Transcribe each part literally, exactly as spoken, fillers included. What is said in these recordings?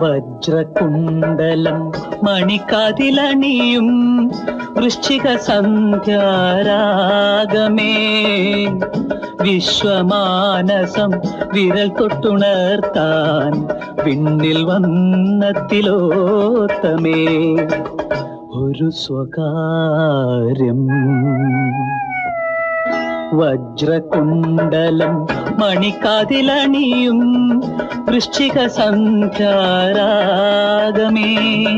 വജ്രകുണ്ടലം മണിക്കാതിലണിയും വൃശ്ചിക സന്ധ്യാരാഗമേ വിശ്വമാനസം വിരൽ തൊട്ടുണർത്താൻ വിണ്ണിൽ വന്ന തിലോത്തമേ ഒരു സ്വകാര്യം. വജ്രകുണ്ടലം മണിക്കാതിലണിയും വൃശ്ചിക സന്ധ്യാരാഗമേ.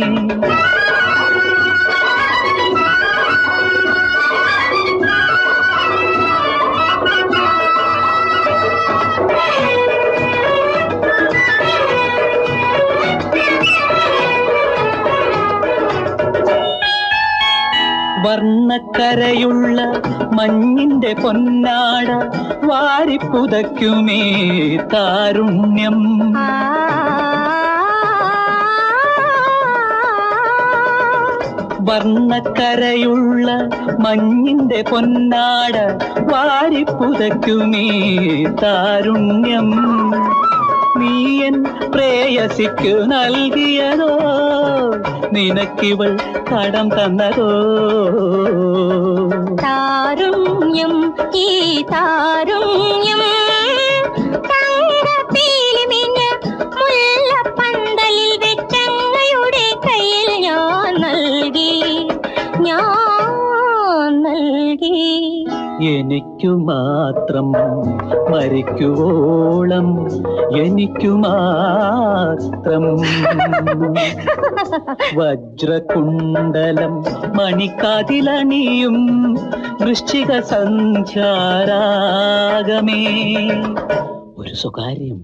വർണ്ണക്കരയുള്ള മഞ്ഞിന്റെ പൊന്നാട വാരിപ്പുതയ്ക്കുമേ താരുണ്യം. വർണ്ണക്കരയുള്ള മഞ്ഞിന്റെ പൊന്നാട വാരിപ്പുതയ്ക്കുമേ താരുണ്യം. നീയൻ പ്രേയസിക്കു നൽകിയതോ നിനക്കിവൾ കടം തന്നതോ? താരുണ്യം ഈ താരുണ്യം തങ്കപ്പീലിമിന് മുല്ലപ്പന്തലിൽ വെച്ചങ്ങയുടെ കയ്യിൽ ഞാൻ നൽകി ഞാൻ നൽകി. എനിക്കു മാത്രം മരിക്കുവോളം എനിക്കു മാത്രം. വജ്രകുണ്ടലം മണിക്കാതിലണിയും വൃശ്ചിക സന്ധ്യാരാഗമേ ഒരു സ്വകാര്യം.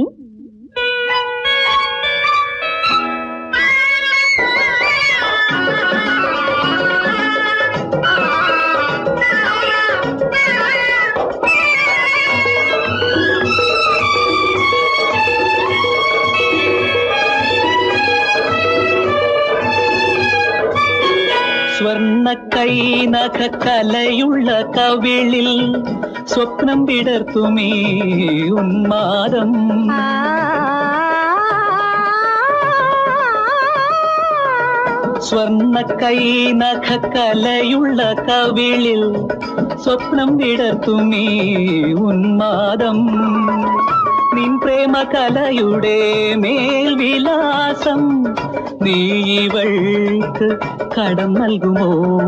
സ്വർണ്ണക്കൈ നഖക്കലയുള്ള കവിളിൽ സ്വപ്നം വിടർത്തുമേ ഉന്മാദം. സ്വർണ്ണക്കൈ നഖക്കലയുള്ള കവിളിൽ സ്വപ്നം വിടർത്തുമേ ഉന്മാദം. നിൻ പ്രേമകലയുടെ മേൽവിലാസം നീ ഇവൾക്ക് കടം നൽകുമോ?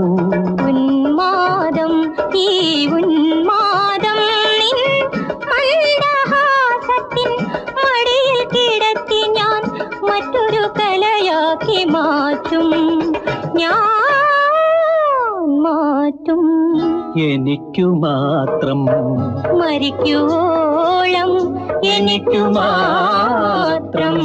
ഉന്മാദം ഈ ഉന്മാദം നിൻ മന്ദഹാസത്തിൻ മടിയിൽ കിടത്തി ഞാൻ മറ്റൊരു കലയാക്കി മാറ്റും ഞാൻ മാറ്റും. എനിക്കു മാത്രം മരിക്കുവോളം എനിക്കു മാത്രം.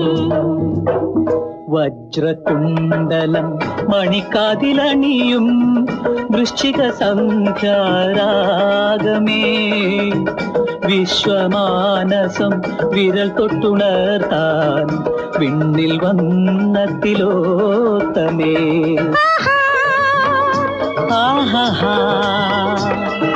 വജ്രകുണ്ടലം മണിക്കാതിലണിയും വൃശ്ചിക സന്ധ്യാരാഗമേ വിശ്വമാനസം വിരൽ തൊട്ടുണർത്താൻ വിണ്ണിൽ വന്ന തിലോത്തമേ. ആഹാ